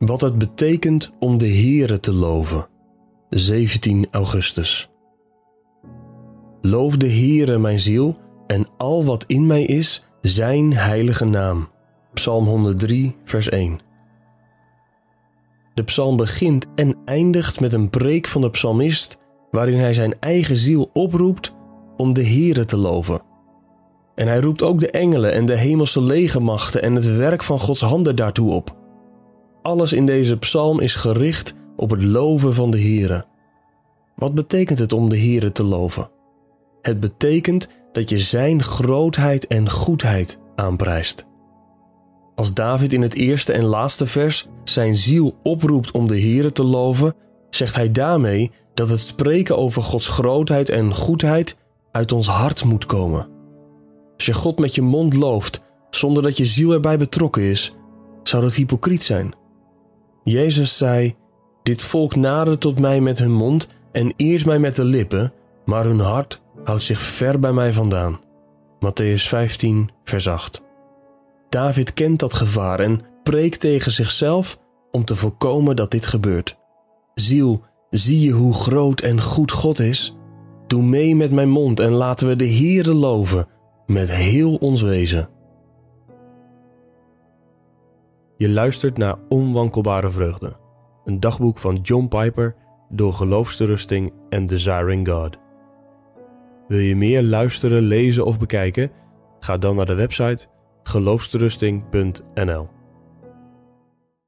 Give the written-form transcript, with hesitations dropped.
Wat het betekent om de Heere te loven. 17 augustus. Loof de Heere mijn ziel en al wat in mij is, zijn heilige naam. Psalm 103, vers 1. De psalm begint en eindigt met een preek van de psalmist, waarin hij zijn eigen ziel oproept om de Heere te loven. En hij roept ook de engelen en de hemelse legermachten en het werk van Gods handen daartoe op. Alles in deze psalm is gericht op het loven van de Heere. Wat betekent het om de Heere te loven? Het betekent dat je zijn grootheid en goedheid aanprijst. Als David in het eerste en laatste vers zijn ziel oproept om de Heere te loven, zegt hij daarmee dat het spreken over Gods grootheid en goedheid uit ons hart moet komen. Als je God met je mond looft, zonder dat je ziel erbij betrokken is, zou dat hypocriet zijn. Jezus zei, dit volk nadert tot mij met hun mond en eert mij met de lippen, maar hun hart houdt zich ver bij mij vandaan. Mattheüs 15, vers 8. David kent dat gevaar en preekt tegen zichzelf om te voorkomen dat dit gebeurt. Ziel, zie je hoe groot en goed God is? Doe mee met mijn mond en laten we de Heere loven met heel ons wezen. Je luistert naar Onwankelbare Vreugde, een dagboek van John Piper door Geloofsterusting en Desiring God. Wil je meer luisteren, lezen of bekijken? Ga dan naar de website geloofsterusting.nl.